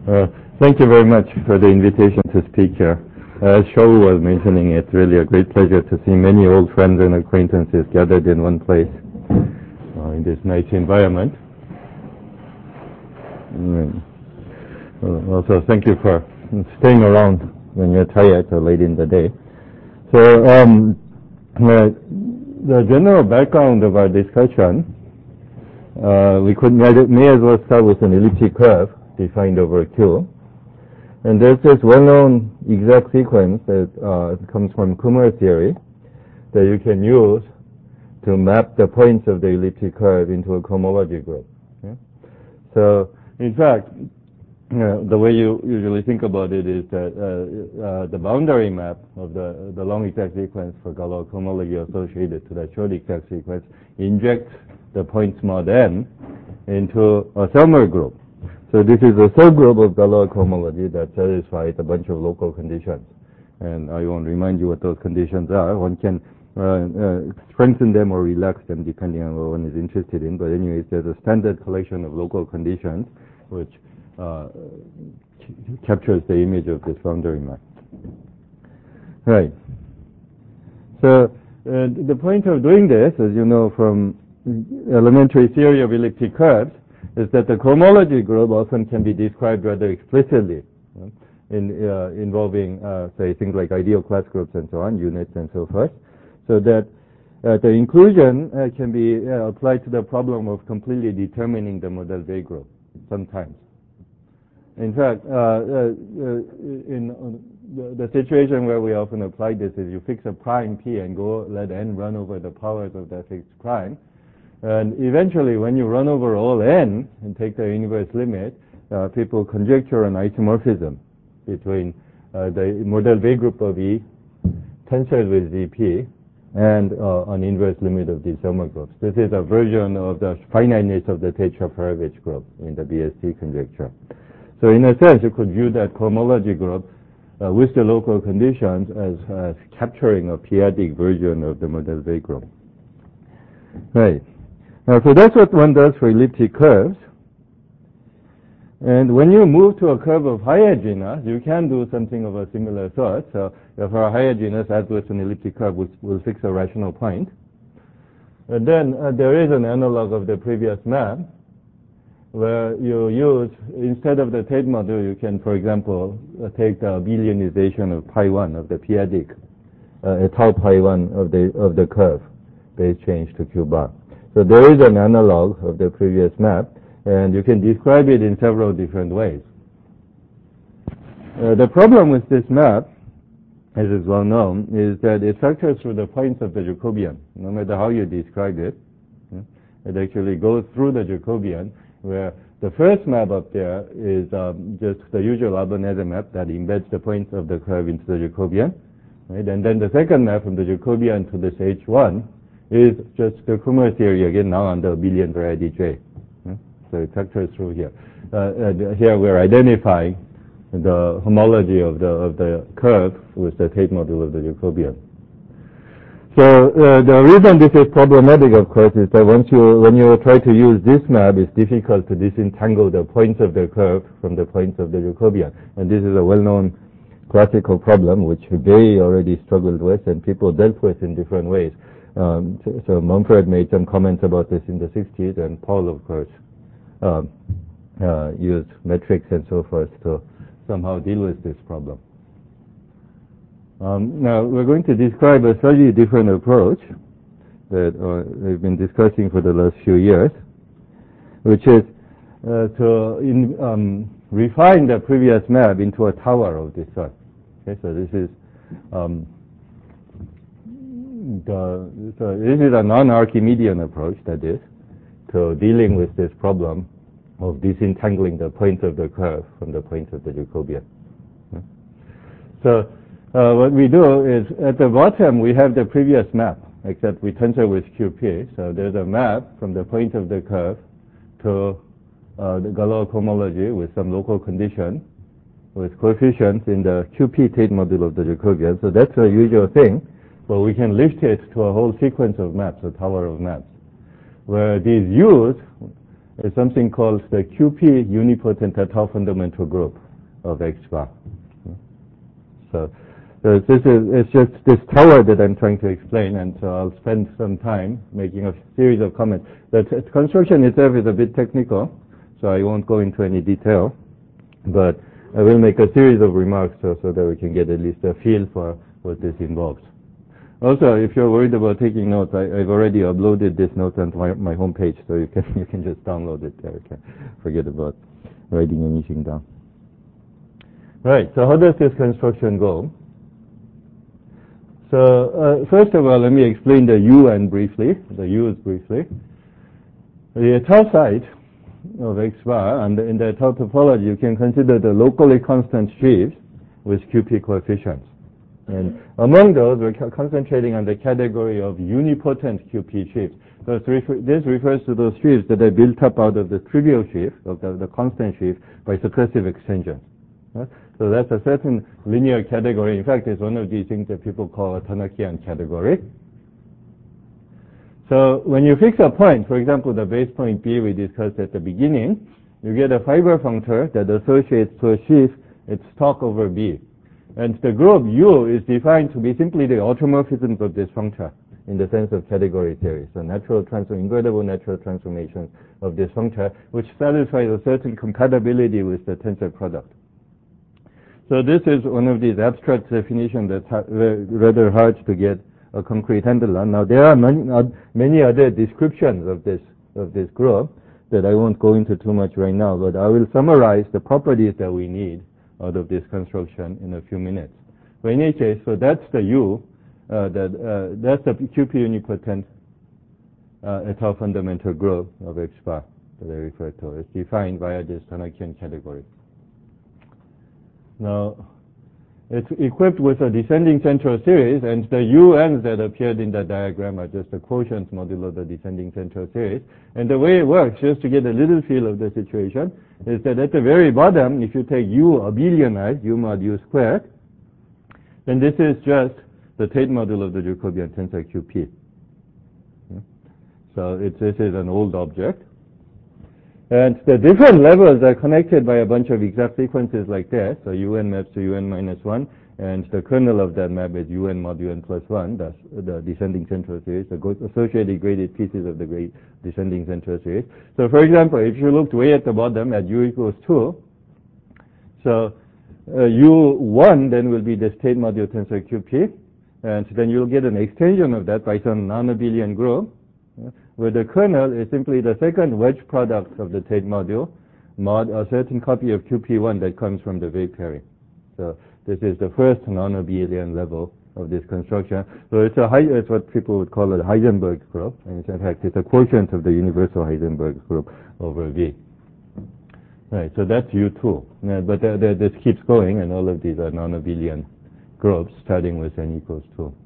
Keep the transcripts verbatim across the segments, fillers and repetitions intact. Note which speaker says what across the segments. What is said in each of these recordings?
Speaker 1: Uh, thank you very much for the invitation to speak here. Uh, as Shou was mentioning, it's really a great pleasure to see many old friends and acquaintances gathered in one place uh, in this nice environment. Mm. Uh, also, thank you for staying around when you're tired or late in the day. So, um, uh, the general background of our discussion, uh, we could may, may as well start with an elliptic curve defined over Q. And there's this well-known exact sequence that uh, comes from Kummer theory that you can use to map the points of the elliptic curve into a cohomology group. Okay? So, in fact, uh, the way you usually think about it is that uh, uh, the boundary map of the, the long exact sequence for Galois cohomology associated to that short exact sequence injects the point mod n into a Selmer group. So this is a subgroup of Galois cohomology that satisfies a bunch of local conditions. And I won't remind you what those conditions are. One can uh, uh, strengthen them or relax them depending on what one is interested in. But anyways, there's a standard collection of local conditions which uh, captures the image of this boundary map. Right. So uh, the point of doing this, as you know from elementary theory of elliptic curves, is that the cohomology group often can be described rather explicitly, uh, in, uh, involving, uh, say, things like ideal class groups and so on, units and so forth, so that uh, the inclusion uh, can be uh, applied to the problem of completely determining the Mordell-Weil group sometimes. In fact, uh, uh, in uh, the, the situation where we often apply this is you fix a prime P and go let n run over the powers of that fixed prime. And eventually, when you run over all n and take the inverse limit, uh, people conjecture an isomorphism between uh, the Mordell-Weil group of E tensored with Z P and uh, an inverse limit of these Selmer groups. This is a version of the finiteness of the Tate-Shafarevich group in the B S T conjecture. So in a sense, you could view that cohomology group uh, with the local conditions as, as capturing a p-adic version of the Mordell-Weil group. Right. Now, so that's what one does for elliptic curves. And when you move to a curve of higher genus, you can do something of a similar sort. So for a higher genus, as with an elliptic curve, we'll, we'll fix a rational point. And then uh, there is an analog of the previous map, where you use, instead of the Tate model, you can, for example, uh, take the abelianization of pi one of the p-adic, uh, tau pi one of the, of the curve, base change to Q bar. So there is an analog of the previous map, and you can describe it in several different ways. Uh, the problem with this map, as is well known, is that it factors through the points of the Jacobian. No matter how you describe it, it actually goes through the Jacobian, where the first map up there is um, just the usual Abernethe map that embeds the points of the curve into the Jacobian, right? And then the second map from the Jacobian to this H one is just the Kummer theory again, now under abelian variety J. Yeah? So it factors through here. Uh, here we're identifying the homology of the of the curve with the Tate model of the Jacobian. So uh, the reason this is problematic, of course, is that once you when you try to use this map, it's difficult to disentangle the points of the curve from the points of the Jacobian, and this is a well-known classical problem which they already struggled with and people dealt with in different ways. Um, so, so Mumford made some comments about this in the sixties, and Paul, of course, um, uh, used metrics and so forth to somehow deal with this problem. Um, now, we're going to describe a slightly different approach that uh, we've been discussing for the last few years, which is uh, to in, um, refine the previous map into a tower of this sort. Okay, so this is um, The, so this is a non-Archimedean approach, that is, to dealing with this problem of disentangling the points of the curve from the points of the Jacobian. So uh, what we do is, at the bottom, we have the previous map, except we tensor with Q P. So there's a map from the point of the curve to uh, the Galois cohomology with some local condition, with coefficients in the Q P Tate model of the Jacobian. So that's a usual thing. But we can lift it to a whole sequence of maps, a tower of maps, where these U's is something called the Q P unipotent tau fundamental group of X bar. So, so this is it's just this tower that I'm trying to explain, and so I'll spend some time making a series of comments. The t- construction itself is a bit technical, so I won't go into any detail, but I will make a series of remarks so, so that we can get at least a feel for what this involves. Also, if you're worried about taking notes, I, I've already uploaded this note onto my, my homepage, so you can you can just download it there. Okay. Forget about writing anything down. Right. So how does this construction go? So uh, first of all, let me explain the U N briefly. The U's briefly. The tau site of X bar, and in the tau topology, you can consider the locally constant sheaves with Q P coefficients. And among those, we're concentrating on the category of unipotent Q P sheaves. So this refers to those sheaves that are built up out of the trivial sheaf, of the, the constant sheaf, by successive extensions. Right? So that's a certain linear category. In fact, it's one of these things that people call a Tanakian category. So when you fix a point, for example, the base point B we discussed at the beginning, you get a fiber functor that associates to a sheaf its stalk over B. And the group U is defined to be simply the automorphisms of this functor in the sense of category theory. So natural transform, invertible natural transformations of this functor, which satisfies a certain compatibility with the tensor product. So this is one of these abstract definitions that's ha- rather hard to get a concrete handle on. Now there are many, uh, many other descriptions of this of this group that I won't go into too much right now, but I will summarize the properties that we need out of this construction in a few minutes. But in any case, so that's the U, uh, that uh, that's the Q P unipotent uh, tau fundamental group of X bar that I refer to. It's defined via this Tanakian category. Now, it's equipped with a descending central series, and the U N's that appeared in the diagram are just the quotients modulo the descending central series. And the way it works, just to get a little feel of the situation, is that at the very bottom, if you take U abelianized, U mod U squared, then this is just the Tate module of the Jacobian tensor Q P. So it's, this is an old object. And the different levels are connected by a bunch of exact sequences like this. So U N maps to U N minus one, and the kernel of that map is U N mod U N plus one, that's the descending central series, the associated graded pieces of the grade descending central series. So for example, if you looked way at the bottom at U equals two, so uh, U one then will be the Tate module tensor Q P, and then you'll get an extension of that by some non-abelian group, where the kernel is simply the second wedge product of the Tate module, mod a certain copy of Q P one that comes from the wave pairing. So this is the first non-abelian level of this construction. So it's a high, it's what people would call a Heisenberg group, and in fact it's a quotient of the universal Heisenberg group over V. Right, so that's U two. Yeah, but the, the, this keeps going, and all of these are non-abelian groups starting with n equals two.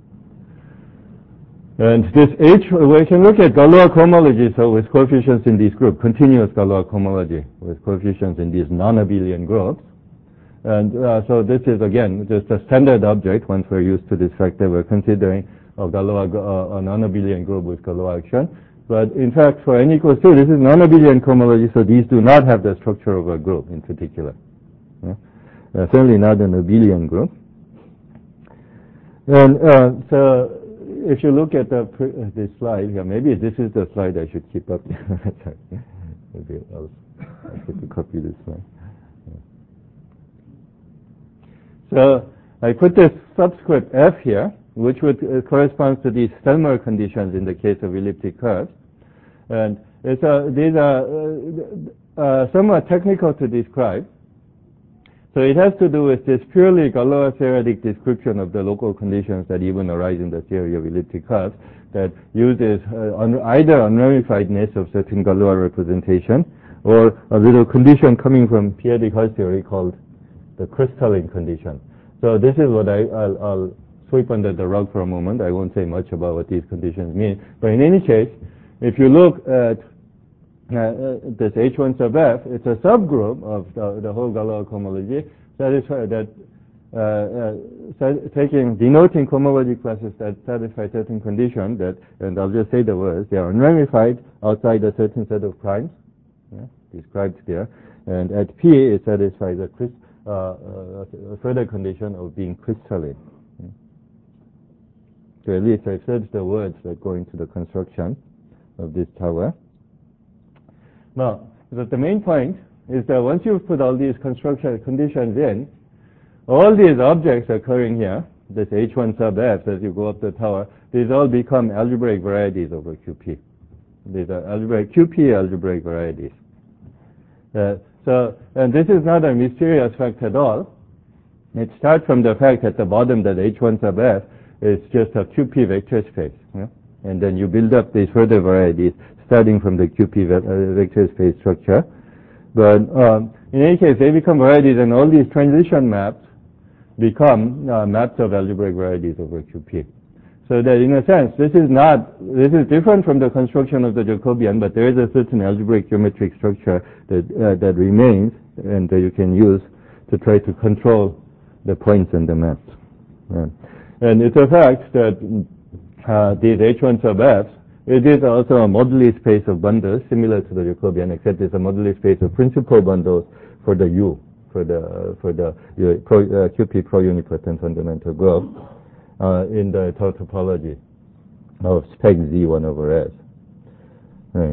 Speaker 1: And this H, we can look at Galois cohomology, so with coefficients in this group, continuous Galois cohomology with coefficients in these non-abelian groups. And uh, so this is, again, just a standard object. Once we're used to this fact that we're considering a Galois, uh, a non-abelian group with Galois action. But in fact, for n equals two, this is non-abelian cohomology, so these do not have the structure of a group in particular. Yeah? Uh, certainly not an abelian group. And uh, so, if you look at the, uh, this slide here, maybe this is the slide I should keep up. Maybe I'll, I'll have to copy this one. Yeah. So I put this subscript F here, which would uh, corresponds to these Stelmer conditions in the case of elliptic curves. And it's, uh, these are uh, uh, somewhat technical to describe. So it has to do with this purely Galois theoretic description of the local conditions that even arise in the theory of elliptic curves that uses uh, un either unramifiedness of certain Galois representation or a little condition coming from Pierre Descartes' theory called the crystalline condition. So this is what I, I'll, I'll sweep under the rug for a moment. I won't say much about what these conditions mean. But in any case, if you look at Uh, uh, this H one sub F, it's a subgroup of the, the whole Galois cohomology that is uh, that uh, uh, taking, denoting cohomology classes that satisfy certain condition that, and I'll just say the words, they are unramified outside a certain set of primes, yeah, described there, and at P it satisfies a, uh, uh, a further condition of being crystalline. Yeah. So at least I've said the words that go into the construction of this tower. Now, but the main point is that once you've put all these construction conditions in, all these objects occurring here, this H one sub F as you go up the tower, these all become algebraic varieties over Q P. These are algebraic Q P algebraic varieties. Uh, so, and this is not a mysterious fact at all. It starts from the fact at the bottom that H one sub F is just a Q P vector space. Yeah? And then you build up these further varieties starting from the Q P ve uh, vector space structure. But um, in any case, they become varieties, and all these transition maps become uh, maps of algebraic varieties over Q P. So that in a sense, this is not, this is different from the construction of the Jacobian, but there is a certain algebraic geometric structure that, uh, that remains and that you can use to try to control the points in the maps. Yeah. And it's a fact that uh, these H one sub Fs, it is also a moduli space of bundles similar to the Jacobian, except it's a moduli space of principal bundles for the U, for the, uh, for the uh, pro, uh, Q P pro-unipotent fundamental group. Uh, in the tautopology of spec Z one over S. Right.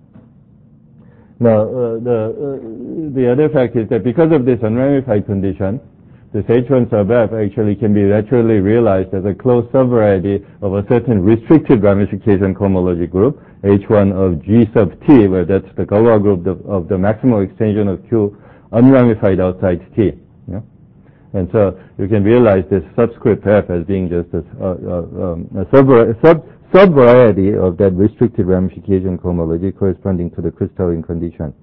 Speaker 1: Now, uh, the, uh, the other fact is that because of this unramified condition, this H one sub F actually can be naturally realized as a closed subvariety of a certain restricted ramification cohomology group, H one of G sub T, where that's the Galois group of, of the maximal extension of Q unramified outside T. Yeah? And so you can realize this subscript F as being just a, uh, uh, um, a sub, sub, sub-variety of that restricted ramification cohomology corresponding to the crystalline condition.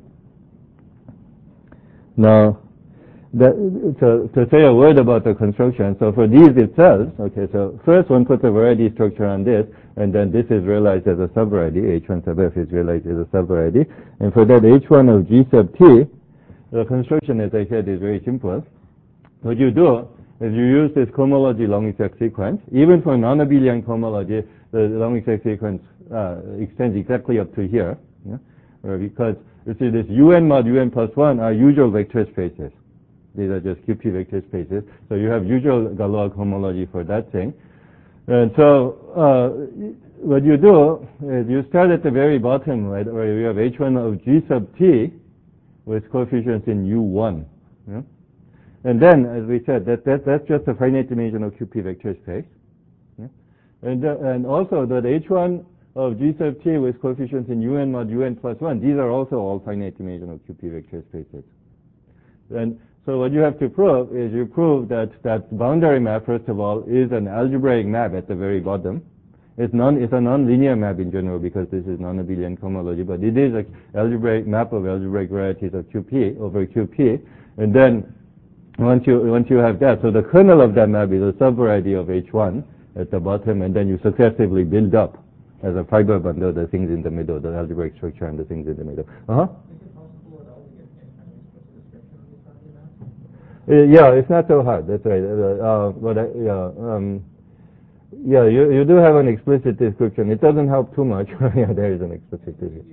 Speaker 1: Now, that, to, to say a word about the construction, so for these itself, okay, so first one puts a variety structure on this, and then this is realized as a subvariety, H one sub F is realized as a subvariety, and for that H one of G sub T, the construction, as I said, is very simple. What you do is you use this cohomology long exact sequence. Even for non-abelian cohomology, the long exact sequence uh, extends exactly up to here, yeah? uh, because you see this un mod un plus one are usual vector spaces. These are just Q P vector spaces. So you have usual Galois homology for that thing. And so uh, what you do is you start at the very bottom, right, where you have H one of G sub T with coefficients in U one. Yeah? And then, as we said, that, that that's just a finite dimensional Q P vector space. Yeah? And, uh, and also that H one of G sub T with coefficients in un mod un plus one, these are also all finite dimensional Q P vector spaces. And so what you have to prove is you prove that that boundary map, first of all, is an algebraic map at the very bottom. It's, non, it's a nonlinear map in general because this is non-abelian cohomology, but it is an algebraic map of algebraic varieties of Q P over Q P. And then Once you, once you have that, so the kernel of that map is a subvariety of H one at the bottom, and then you successively build up as a fiber bundle the things in the middle, the algebraic structure and the things in the middle. Uh-huh. Is it possible at all to get any kind of explicit description of these property maps? Uh, yeah, it's not so hard. That's right. Uh, uh, but I, yeah, um, yeah, you, you do have an explicit description. It doesn't help too much. Yeah, there is an explicit description.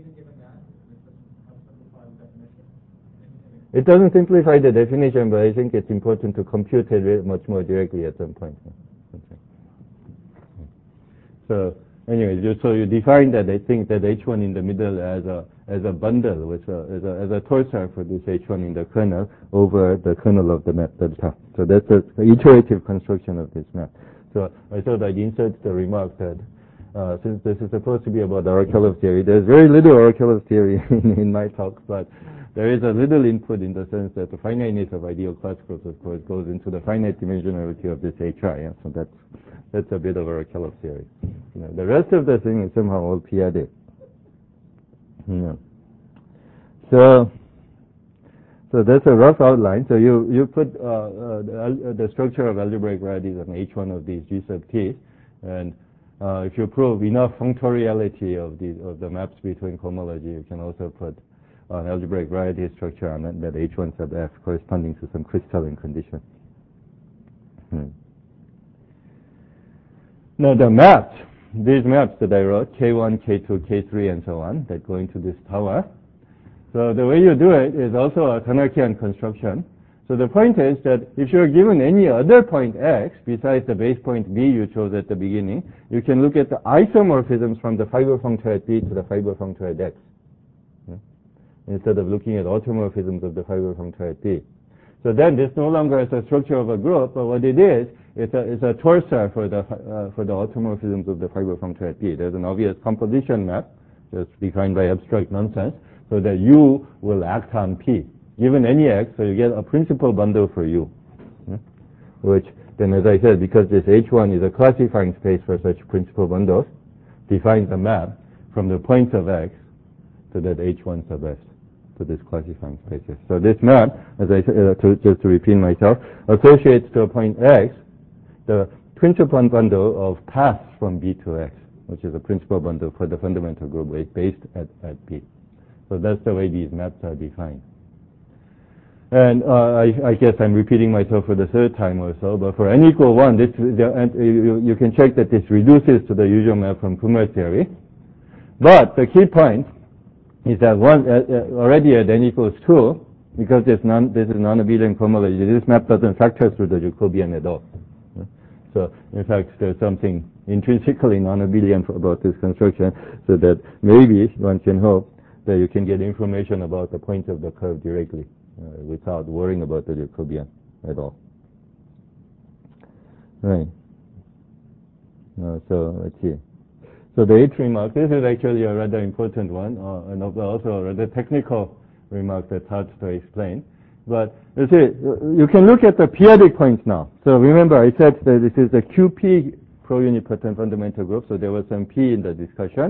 Speaker 1: It doesn't simplify the definition, but I think it's important to compute it much more directly at some point. Okay. So, anyway, just so you define that, I think that H one in the middle as a as a bundle, which uh, as a as a torsor for this H one in the kernel over the kernel of the map delta. So that's a, a iterative construction of this map. So I thought I'd insert the remark that uh, since this is supposed to be about oracle of theory, there's very little oracle of theory in, in my talk, but there is a little input in the sense that the finiteness of ideal class groups, of course, goes into the finite dimensionality of this H I. Yeah? So that's that's a bit of oracle of theory. You know, the rest of the thing is somehow all p-adic. Yeah. So so that's a rough outline. So you you put uh, uh, the, uh, the structure of algebraic varieties on H one of these G sub T, and uh, if you prove enough functoriality of the of the maps between cohomology, you can also put an algebraic variety structure on that, that H one sub F corresponding to some crystalline condition. Hmm. Now the maps, these maps that I wrote, K one, K two, K three, and so on, that go into this tower. So the way you do it is also a Tanarchian construction. So the point is that if you're given any other point x besides the base point b you chose at the beginning, you can look at the isomorphisms from the fiber functor at b to the fiber functor at x, yeah? Instead of looking at automorphisms of the fiber functor at b. So then this no longer is a structure of a group, but what it is, it's a, it's a torsor for the, uh, for the automorphisms of the fiber functor at b. There's an obvious composition map, just defined by abstract nonsense, so that U will act on P. Given any X, so you get a principal bundle for U. Yeah? Which then, as I said, because this H one is a classifying space for such principal bundles, defines a map from the points of X to that H one sub S, to this classifying spaces. So this map, as I said, uh, to, just to repeat myself, associates to a point X the principal bundle of paths from B to X, which is a principal bundle for the fundamental group based at, at B. So that's the way these maps are defined. And uh, I, I guess I'm repeating myself for the third time or so, but for n equal one, this, the, and you, you can check that this reduces to the usual map from Kummer theory. But the key point is that one, uh, uh, already at n equals two, because this, non, this is non-abelian cohomology, this map doesn't factor through the Jacobian at all. So, in fact, there's something intrinsically non-abelian about this construction, so that maybe one can hope that you can get information about the points of the curve directly, uh, without worrying about the Jacobian at all. Right. Uh, so, let's see. So the eighth remark, this is actually a rather important one, uh, and also a rather technical remark that's hard to explain. But you see, you can look at the p-adic points now. So remember, I said that this is the Q P pro-unipotent fundamental group, so there was some P in the discussion.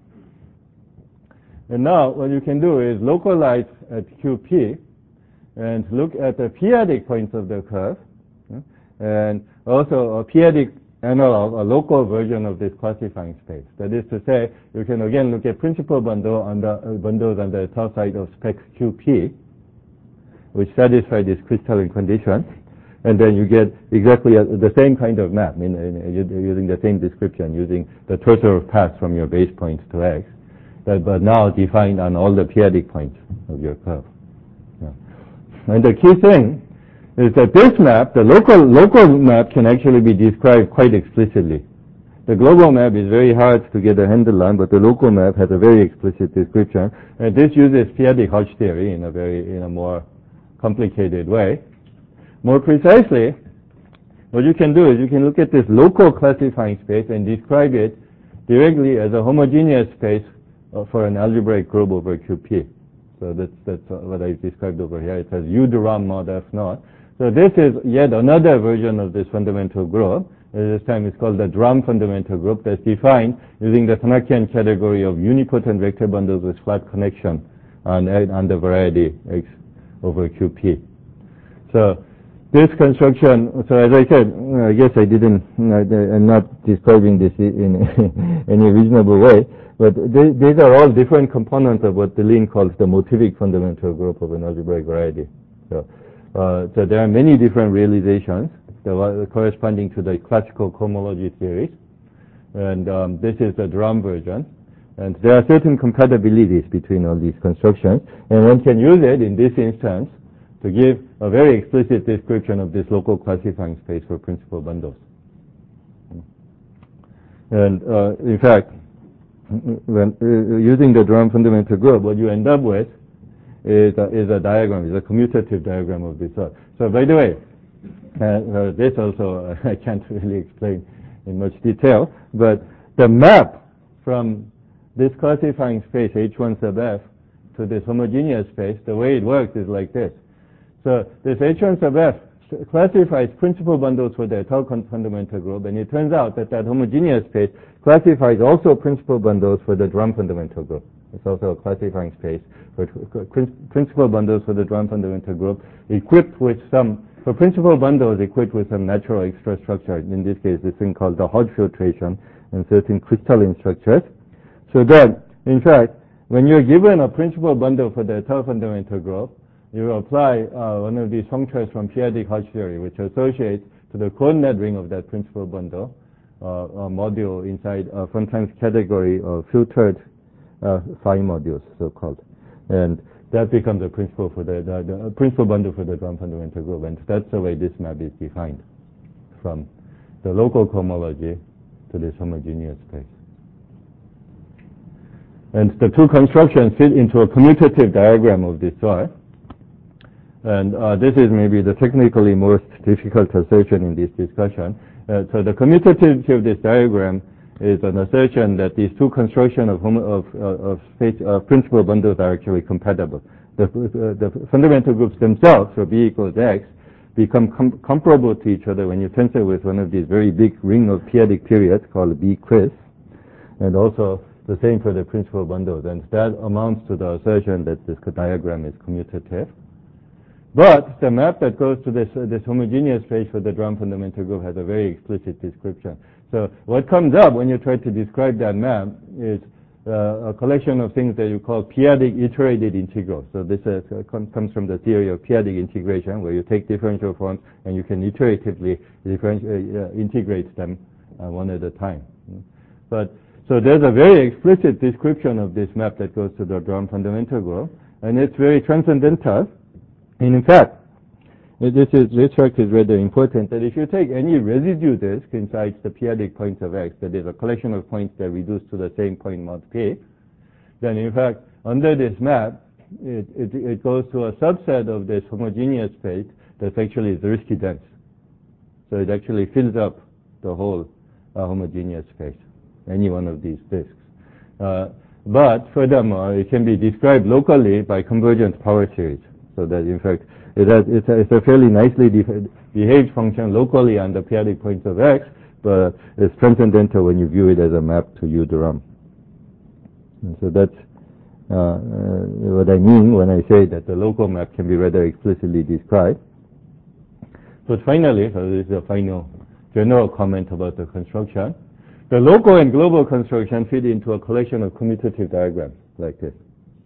Speaker 1: And now what you can do is localize at Q P and look at the p-adic points of the curve, yeah? And also a p-adic analog, a local version of this classifying space. That is to say, you can again look at principal bundle on the uh, bundles on the top side of spec Q P, which satisfy this crystalline condition, and then you get exactly a, the same kind of map, in, in, using the same description, using the torsor of paths from your base points to X, that, but now defined on all the p-adic points of your curve. Yeah. And the key thing is that this map, the local, local map, can actually be described quite explicitly. The global map is very hard to get a handle on, but the local map has a very explicit description, and this uses p-adic Hodge theory in a very, in a more complicated way. More precisely, what you can do is you can look at this local classifying space and describe it directly as a homogeneous space uh, for an algebraic group over Q P. So that's, that's uh, what I described over here. It says U de Rham mod F naught. So this is yet another version of this fundamental group. This time it's called the de Rham fundamental group, that's defined using the Tanarchian category of unipotent vector bundles with flat connection on, on the variety X over Q P. So this construction, so as I said, I guess I didn't, I'm not describing this in any reasonable way, but they, these are all different components of what Deligne calls the motivic fundamental group of an algebraic variety. So, uh, so there are many different realizations that are corresponding to the classical cohomology theories, and um, this is the de Rham version. And there are certain compatibilities between all these constructions, and one can use it in this instance to give a very explicit description of this local classifying space for principal bundles. And uh, in fact, when uh, using the de Rham fundamental group, what you end up with is a, is a diagram, is a commutative diagram of this sort. So by the way, uh, uh, this also uh, I can't really explain in much detail, but the map from this classifying space H one sub F to this homogeneous space, the way it works is like this. So this H one sub F classifies principal bundles for the étale fundamental group, and it turns out that that homogeneous space classifies also principal bundles for the de Rham fundamental group. It's also a classifying space for principal bundles for the de Rham fundamental group equipped with some, for principal bundles equipped with some natural extra structure. In this case, this thing called the Hodge filtration and certain crystalline structures. So that, in fact, when you're given a principal bundle for the étale fundamental group, you apply uh, one of these functors from p-adic Hodge theory, which associates to the coordinate ring of that principal bundle uh, module inside a fun times category of filtered uh, phi modules, so-called. And that becomes a principal for the, the, the principal bundle for the drum fundamental group. And that's the way this map is defined, from the local cohomology to this homogeneous space. And the two constructions fit into a commutative diagram of this sort. And uh, this is maybe the technically most difficult assertion in this discussion. Uh, so the commutativity of this diagram is an assertion that these two constructions of, of, uh, of space, uh, principal bundles are actually compatible. The, uh, the fundamental groups themselves, for B equals X, become com comparable to each other when you tensor with one of these very big ring of p-adic periods called B-quiz, and also the same for the principal bundles. And that amounts to the assertion that this diagram is commutative. But the map that goes to this, uh, this homogeneous space for the drum fundamental group has a very explicit description. So what comes up when you try to describe that map is uh, a collection of things that you call p-adic iterated integrals. So this is, uh, com comes from the theory of p-adic integration, where you take differential forms and you can iteratively uh, integrate them uh, one at a time. But so there's a very explicit description of this map that goes to the drum fundamental group, and it's very transcendental. And in fact, this is this fact is rather important, that if you take any residue disk inside the p-adic points of X, that is a collection of points that reduce to the same point mod P, then in fact, under this map, it, it, it goes to a subset of this homogeneous space that's actually Zariski dense. So it actually fills up the whole uh, homogeneous space, any one of these disks. Uh, but furthermore, it can be described locally by convergence power series. So that in fact, it has, it's, a, it's a fairly nicely behaved function locally on the p-adic points of X, but it's transcendental when you view it as a map to U drum. And so that's uh, uh, what I mean when I say that the local map can be rather explicitly described. But finally, so this is a final general comment about the construction. The local and global construction fit into a collection of commutative diagrams like this.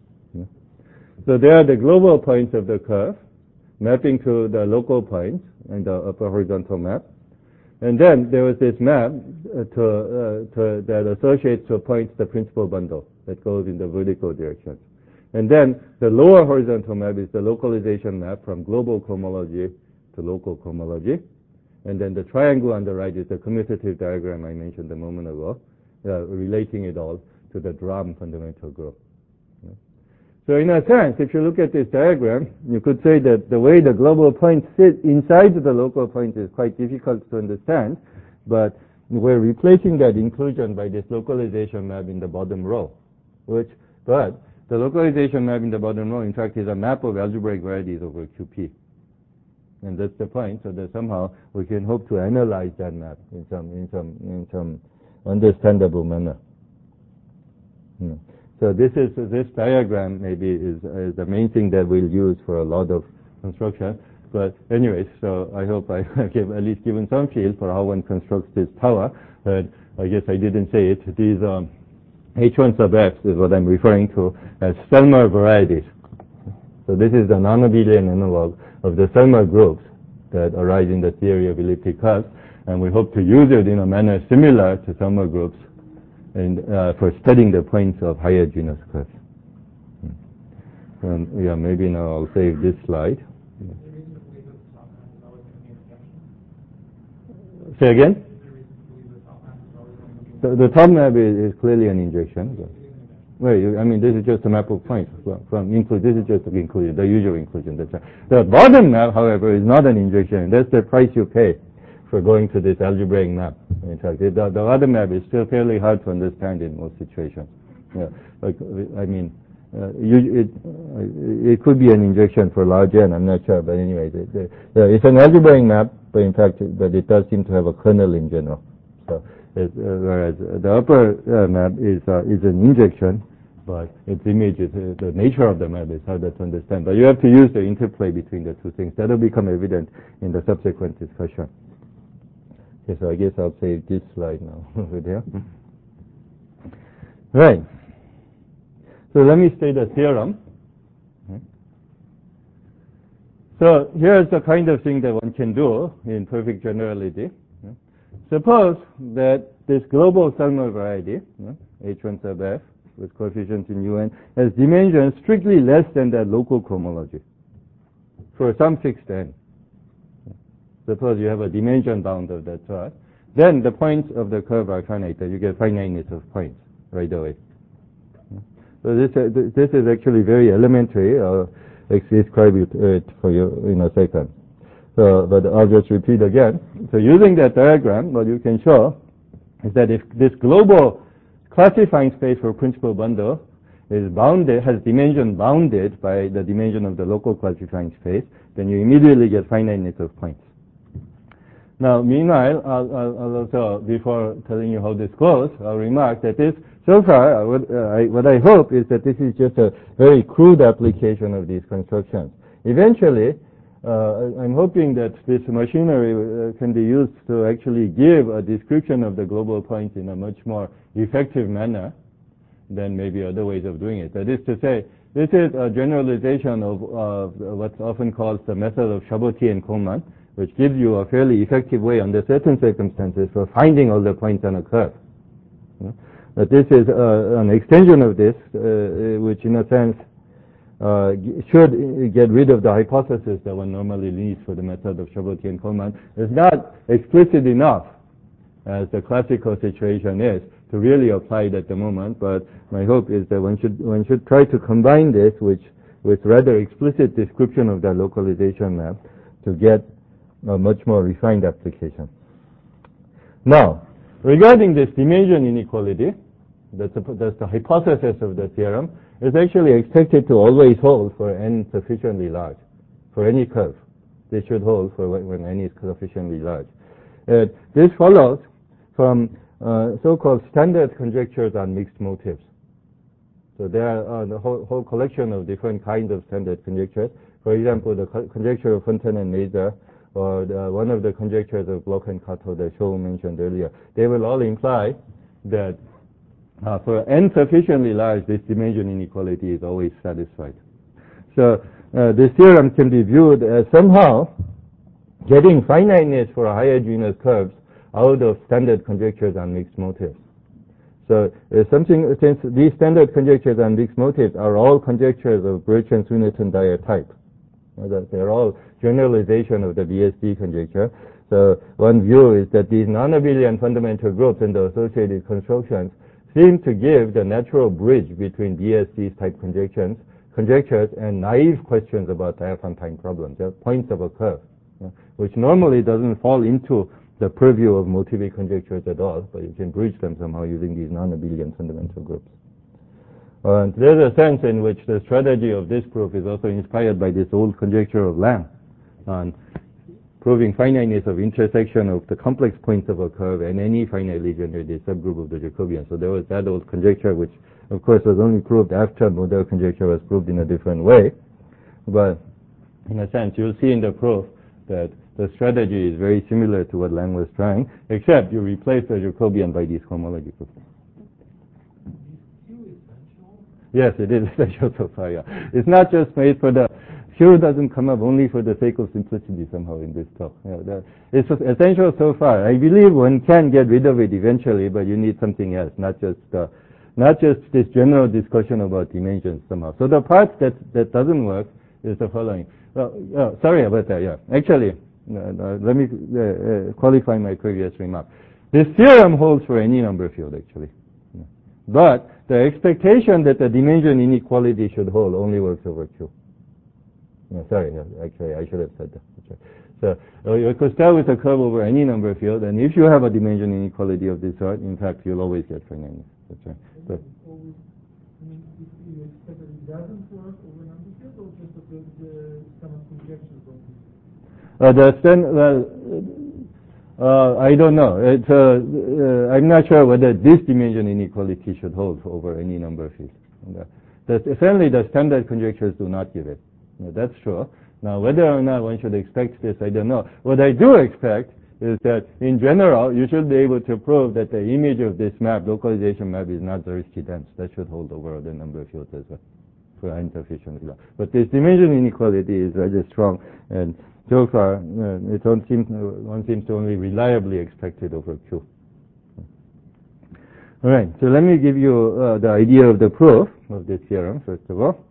Speaker 1: So there are the global points of the curve mapping to the local points in the upper horizontal map. And then there was this map uh, to, uh, to, that associates to points the principal bundle that goes in the vertical direction. And then the lower horizontal map is the localization map from global cohomology to local cohomology. And then the triangle on the right is the commutative diagram I mentioned a moment ago, uh, relating it all to the drum fundamental group. So in a sense, if you look at this diagram, you could say that the way the global points sit inside the local points is quite difficult to understand, but we're replacing that inclusion by this localization map in the bottom row, which, but the localization map in the bottom row, in fact, is a map of algebraic varieties over Q P. And that's the point, so that somehow we can hope to analyze that map in some, in some, in some understandable manner. Hmm. So this is this diagram maybe is, is the main thing that we'll use for a lot of construction. But anyways, so I hope I have at least given some feel for how one constructs this tower. But I guess I didn't say it. These um, H one sub X is what I'm referring to as Selmer varieties. So this is the non-abelian analog of the Selmer groups that arise in the theory of elliptic curves, and we hope to use it in a manner similar to Selmer groups and uh, for studying the points of higher genus curves. And yeah, maybe now I'll save this slide. Say again? The, the top map is, is clearly an injection. Well, you, I mean, this is just a map of points from, from include. This is just the inclusion, the usual inclusion. That's right. The bottom map, however, is not an injection. That's the price you pay for going to this algebraic map. In fact, the, the other map is still fairly hard to understand in most situations. Yeah, like, I mean, uh, you, it, uh, it could be an injection for large n, I'm not sure, but anyway, the, the, the, it's an algebraic map, but in fact, but it does seem to have a kernel in general. So, it, uh, whereas the upper uh, map is, uh, is an injection, but its image is, uh, the nature of the map is harder to understand. But you have to use the interplay between the two things. That will become evident in the subsequent discussion. Okay, so I guess I'll save this slide now over there. Right. So let me state a theorem. So here's the kind of thing that one can do in perfect generality. Suppose that this global thermal variety, H one sub f, with coefficients in Un, has dimensions strictly less than that local cohomology for some fixed n. Suppose you have a dimension bound of that sort. Then the points of the curve are finite. You get finiteness of points right away. So this uh, this is actually very elementary. I'll describe it uh, for you in a second. So, but I'll just repeat again. So using that diagram, what you can show is that if this global classifying space for principal bundle is bounded, has dimension bounded by the dimension of the local classifying space, then you immediately get finiteness of points. Now, meanwhile, I'll, I'll, I'll also, before telling you how this goes, I'll remark that this, so far, what, uh, I, what I hope is that this is just a very crude application of these constructions. Eventually, uh, I'm hoping that this machinery uh, can be used to actually give a description of the global points in a much more effective manner than maybe other ways of doing it. That is to say, this is a generalization of uh, what's often called the method of Chabot and Coleman, which gives you a fairly effective way under certain circumstances for finding all the points on a curve. But this is uh, an extension of this, uh, which in a sense uh, should get rid of the hypothesis that one normally leaves for the method of Chabot and Coleman. It's not explicit enough, as the classical situation is, to really apply it at the moment, but my hope is that one should, one should try to combine this with, with rather explicit description of the localization map to get a much more refined application. Now, regarding this dimension inequality, that's, a, that's the hypothesis of the theorem, is actually expected to always hold for n sufficiently large, for any curve. This should hold for when, when n is sufficiently large. Uh, this follows from uh, so-called standard conjectures on mixed motives. So there are uh, the whole, whole collection of different kinds of standard conjectures. For example, the co conjecture of Fontaine and Mazur, or the, one of the conjectures of Bloch and Kato that Shou mentioned earlier. They will all imply that uh, for n sufficiently large, this dimension inequality is always satisfied. So uh, this theorem can be viewed as somehow getting finiteness for higher genus curves out of standard conjectures on mixed motives. So uh, something, since these standard conjectures on mixed motives are all conjectures of Birch and Swinnerton-Dyer type, they're all generalization of the B S D conjecture. So one view is that these non-abelian fundamental groups and the associated constructions seem to give the natural bridge between B S D type conjectures, conjectures and naive questions about Diophantine problems, the points of a curve, you know, which normally doesn't fall into the purview of motivic conjectures at all, but you can bridge them somehow using these non-abelian fundamental groups. And there's a sense in which the strategy of this proof is also inspired by this old conjecture of Lang on proving finiteness of intersection of the complex points of a curve and any finitely generated subgroup of the Jacobian. So there was that old conjecture, which of course was only proved after model conjecture was proved in a different way. But in a sense, you'll see in the proof that the strategy is very similar to what Lang was trying, except you replace the Jacobian by these homology proofs. Yes, it is essential so far, yeah. It's not just made for the, Q doesn't come up only for the sake of simplicity somehow in this talk. Yeah, the, it's essential so far. I believe one can get rid of it eventually, but you need something else, not just, uh, not just this general discussion about dimensions somehow. So the part that, that doesn't work is the following. Well, oh, sorry about that, yeah. Actually, uh, let me uh, uh, qualify my previous remark. This theorem holds for any number field, actually. Yeah. But the expectation that the dimension inequality should hold only works over Q. No, sorry, no, actually, I should have said that. That's right. So uh, you could start with a curve over any number field, and if you have a dimension inequality of this sort, in fact, you'll always get finiteness. That's right. So,
Speaker 2: always, I mean, if you expect that it doesn't work over number field, or just that the, the kind of conjectures don't do?
Speaker 1: Uh, the stand, uh, uh, I don't know. It's, uh, uh, I'm not sure whether this dimension inequality should hold over any number field. Uh, the, certainly, the standard conjectures do not give it. Yeah, that's true. Now, whether or not one should expect this, I don't know. What I do expect is that, in general, you should be able to prove that the image of this map, localization map, is not Zariski dense. That should hold over the number of fields as well. for insufficiently large. But this dimension inequality is rather strong, and so far uh, it don't seem, one seems to only reliably expect it over Q. All right, so let me give you uh, the idea of the proof of this theorem, first of all.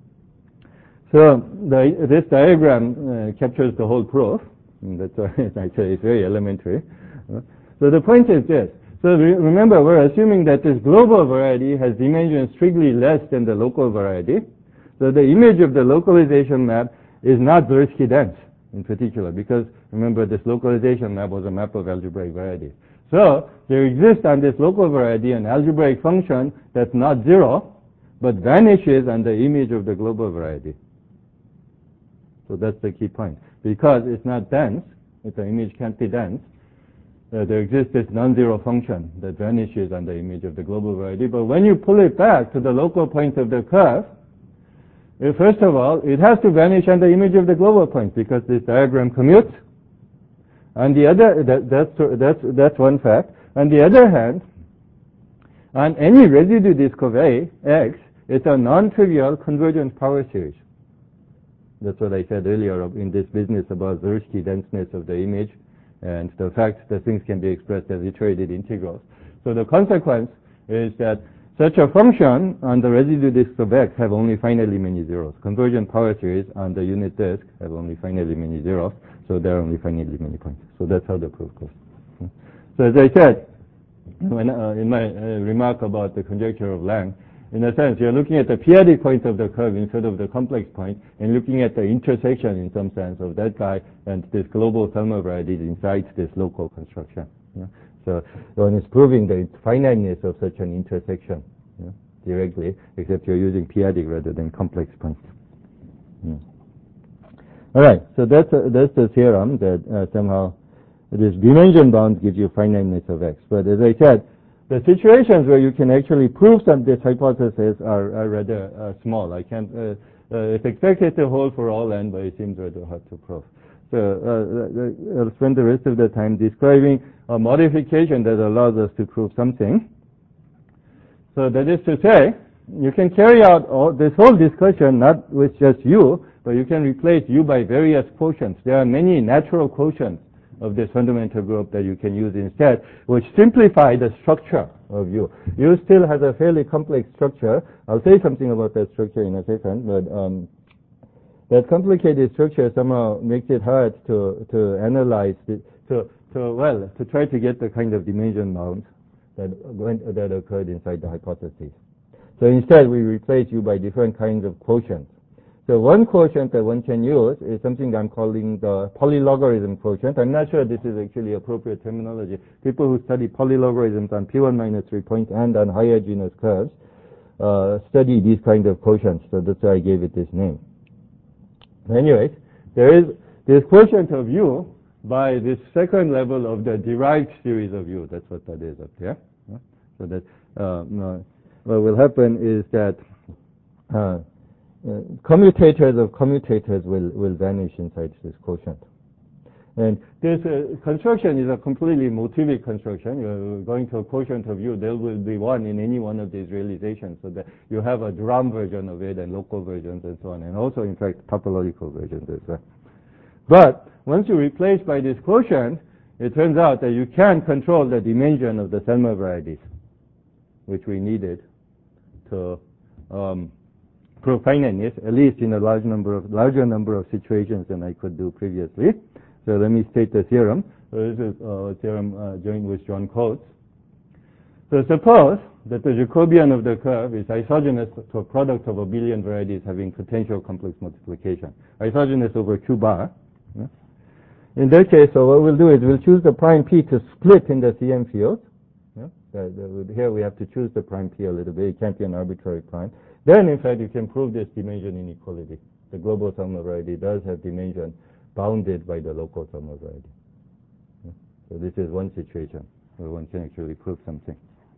Speaker 1: So the, this diagram uh, captures the whole proof. And that's why I say it's very elementary. Uh, so the point is this. So re remember, we're assuming that this global variety has dimensions strictly less than the local variety. So the image of the localization map is not Zariski dense in particular, because remember, this localization map was a map of algebraic variety. So there exists on this local variety an algebraic function that's not zero, but vanishes on the image of the global variety. So that's the key point. Because it's not dense, if the image can't be dense, uh, there exists this non-zero function that vanishes on the image of the global variety. But when you pull it back to the local point of the curve, uh, first of all, it has to vanish on the image of the global point because this diagram commutes. On the other, that, that's, that's, that's one fact. On the other hand, on any residue disk of A, X, it's a non-trivial convergent power series. That's what I said earlier in this business about Zariski denseness of the image and the fact that things can be expressed as iterated integrals. So the consequence is that such a function on the residue disks of X have only finitely many zeros. Convergent power series on the unit disk have only finitely many zeros, so there are only finitely many points. So that's how the proof goes. So as I said when, uh, in my uh, remark about the conjecture of Lang, in a sense, you're looking at the p-adic point of the curve instead of the complex point, and looking at the intersection, in some sense, of that guy and this global thermal variety inside this local construction. Yeah? So one is proving the finiteness of such an intersection, yeah, directly, except you're using p-adic rather than complex points. Yeah. All right, so that's a, that's the theorem that uh, somehow this dimension bound gives you finiteness of X. But as I said, the situations where you can actually prove some this hypothesis are, are rather uh, small. I can't. Uh, uh, it's expected to hold for all n, but it seems rather hard to prove. So uh, I'll spend the rest of the time describing a modification that allows us to prove something. So that is to say, you can carry out all, this whole discussion not with just U, but you can replace U by various quotients. There are many natural quotients of this fundamental group that you can use instead, which simplify the structure of U. U still has a fairly complex structure. I'll say something about that structure in a second, but um, that complicated structure somehow makes it hard to, to analyze, the, to, to, well, to try to get the kind of dimension bounds that, went, that occurred inside the hypothesis. So instead, we replace U by different kinds of quotients. So one quotient that one can use is something I'm calling the polylogarithm quotient. I'm not sure this is actually appropriate terminology. People who study polylogarithms on P one minus three points and on higher genus curves uh, study these kind of quotients, so that's why I gave it this name. Anyway, there is this quotient of U by this second level of the derived series of U. That's what that is up there. So that uh, what will happen is that uh, Uh, commutators of commutators will, will vanish inside this quotient. And this uh, construction is a completely motivic construction. You're going to a quotient of U, there will be one in any one of these realizations, so that you have a Drum version of it and local versions and so on, and also, in fact, topological versions as well. But once you replace by this quotient, it turns out that you can control the dimension of the Selma varieties, which we needed to um, prove finiteness, at least in a large number of larger number of situations than I could do previously. So let me state the theorem. So this is a theorem uh, joined with John Coates. So suppose that the Jacobian of the curve is isogynous to a product of a billion varieties having potential complex multiplication, isogynous over Q bar. Yeah. In that case, so what we'll do is we'll choose the prime P to split in the C M field. Yeah. So here we have to choose the prime P a little bit. It can't be an arbitrary prime. Then, in fact, you can prove this dimension inequality. The global Selma variety does have dimension bounded by the local Selma variety. Yeah. So this is one situation where one can actually prove something.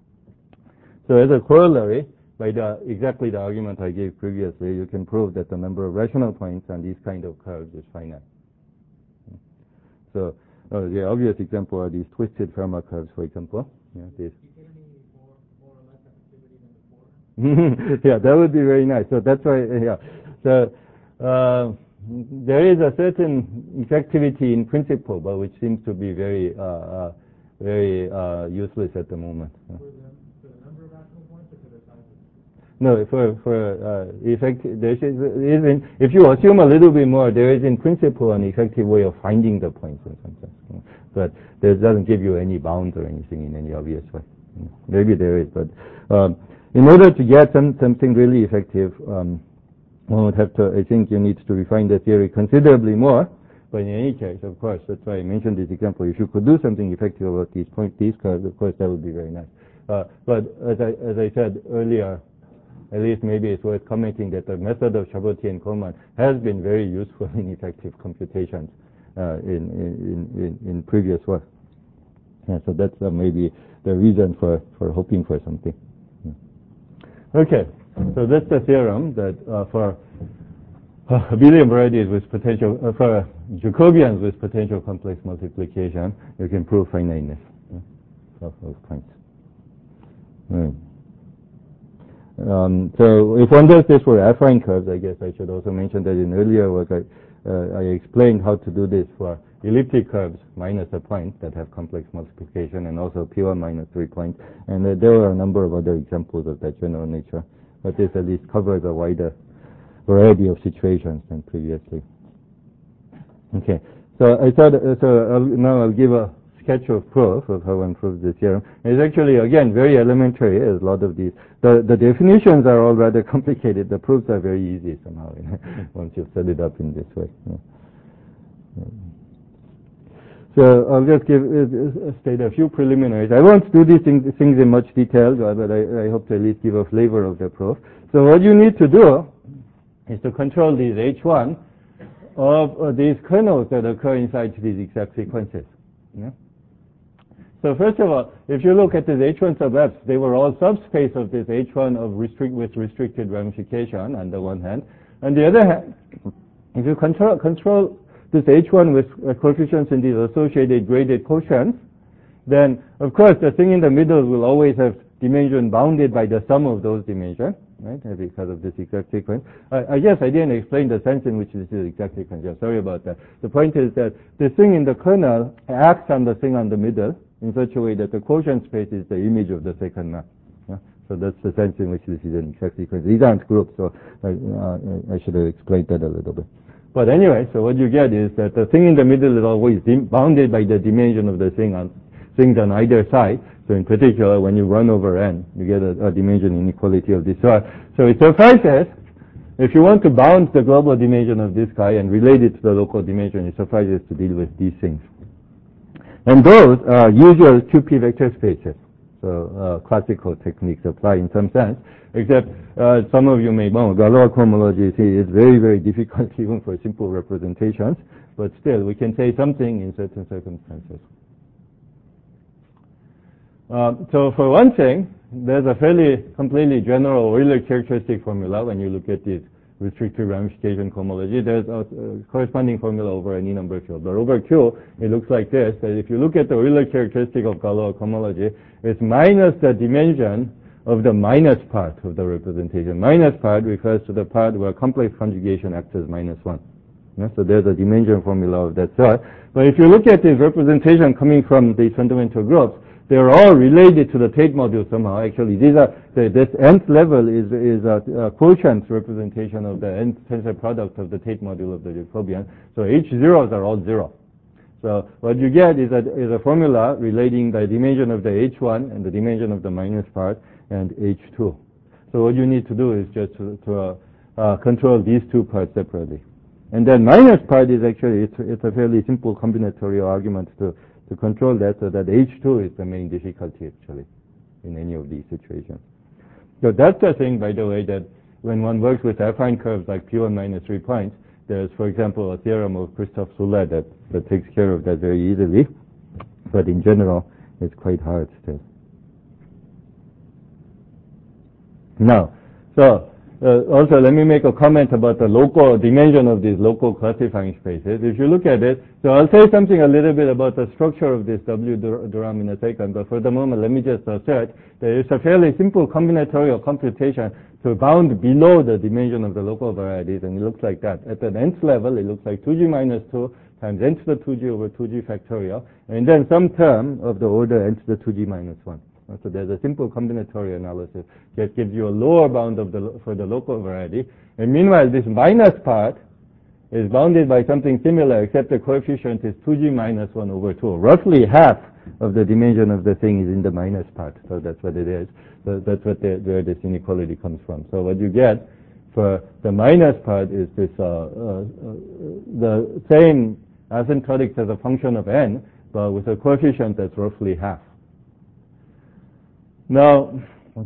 Speaker 1: So as a corollary, by the, exactly the argument I gave previously, you can prove that the number of rational points on these kind of curves is finite. Yeah. So uh, the obvious example are these twisted Fermat curves, for example. Yeah, these. Yeah, that would be very nice. So that's why, yeah. So uh, there is a certain effectivity in principle, but which seems to be very, uh, uh, very uh, useless at the moment.
Speaker 2: For the, for the number of atom points or for the size?
Speaker 1: No, for for uh, effect, there is, is in, if you assume a little bit more, there is in principle an effective way of finding the points in some sense, but that doesn't give you any bounds or anything in any obvious way. Maybe there is, but um, in order to get some, something really effective, um, one would have to, I think you need to refine the theory considerably more. But in any case, of course, that's why I mentioned this example. If you could do something effective about these point, these curves, of course, that would be very nice. Uh, but as I, as I said earlier, at least maybe it's worth commenting that the method of Chabot and Coleman has been very useful in effective computations uh, in, in, in, in previous work. Yeah, so that's uh, maybe the reason for, for hoping for something. Yeah. Okay, so that's the theorem that uh, for uh, abelian varieties with potential, uh, for Jacobians with potential complex multiplication, you can prove finiteness yeah, of those points. Right. Um, so if one does this for affine curves, I guess I should also mention that in earlier work I, uh, I explained how to do this for elliptic curves minus a point that have complex multiplication, and also P one minus three points. And uh, there are a number of other examples of that general nature, but this at least covers a wider variety of situations than previously. Okay, so I thought, uh, so I'll, now I'll give a sketch of proof of how one proves this theorem. It's actually, again, very elementary, as a lot of these. The, the definitions are all rather complicated. The proofs are very easy somehow, you know, once you've set it up in this way. Yeah. So I'll just give, uh, state a few preliminaries. I won't do these things, things in much detail, but I, I hope to at least give a flavor of the proof. So what you need to do is to control these H one of uh, these kernels that occur inside these exact sequences. Yeah? So first of all, if you look at this H one sub F, they were all subspace of this H one of restrict with restricted ramification on the one hand. On the other hand, if you control, control this H one with uh, coefficients in these associated graded quotients, then of course the thing in the middle will always have dimension bounded by the sum of those dimensions, right, because of this exact sequence. I, I guess I didn't explain the sense in which this is exact sequence. Yeah, sorry about that. The point is that the thing in the kernel acts on the thing on the middle in such a way that the quotient space is the image of the second map. Yeah? So that's the sense in which this is an exact sequence. These aren't groups, so I, uh, I should have explained that a little bit. But anyway, so what you get is that the thing in the middle is always bounded by the dimension of the thing on things on either side. So in particular, when you run over n, you get a, a dimension inequality of this sort. So it suffices, if you want to bound the global dimension of this guy and relate it to the local dimension, it suffices to deal with these things. And those are usual Q P vector spaces. So uh, classical techniques apply in some sense, except uh, some of you may know Galois cohomology is very, very difficult even for simple representations, but still we can say something in certain circumstances. Um, so for one thing, there's a fairly completely general Euler characteristic formula when you look at these restricted ramification cohomology. There's a, a corresponding formula over any number field. But over Q, it looks like this, that if you look at the Euler characteristic of Galois cohomology, it's minus the dimension of the minus part of the representation. Minus part refers to the part where complex conjugation acts as minus one. Yeah, so there's a dimension formula of that sort. But if you look at this representation coming from these fundamental groups, they're all related to the Tate module somehow. Actually, these are the, this nth level is is a, a quotient representation of the nth tensor product of the Tate module of the Jacobian. So H zeros are all zero. So what you get is a is a formula relating the dimension of the H one and the dimension of the minus part and H two. So what you need to do is just to, to uh, uh, control these two parts separately. And then minus part is actually it's it's a fairly simple combinatorial argument to. to control that, so that H two is the main difficulty actually in any of these situations. So that's the thing, by the way, that when one works with affine curves like P one minus three points, there's, for example, a theorem of Christophe Soulé that, that takes care of that very easily. But in general, it's quite hard still. Now, so uh, also let me make a comment about the local dimension of these local classifying spaces. If you look at it, so I'll say something a little bit about the structure of this W Durham in a second, but for the moment, let me just assert that it's a fairly simple combinatorial computation to bound below the dimension of the local varieties, and it looks like that. At the nth level, it looks like two g minus two times n to the two g over two g factorial, and then some term of the order n to the two g minus one. So there's a simple combinatorial analysis that gives you a lower bound of the, for the local variety. And meanwhile, this minus part is bounded by something similar, except the coefficient is two g minus one over two. Roughly half of the dimension of the thing is in the minus part. So that's what it is. So that's what the, where this inequality comes from. So what you get for the minus part is this, uh, uh, uh, the same asymptotics as a function of n, but with a coefficient that's roughly half. Now,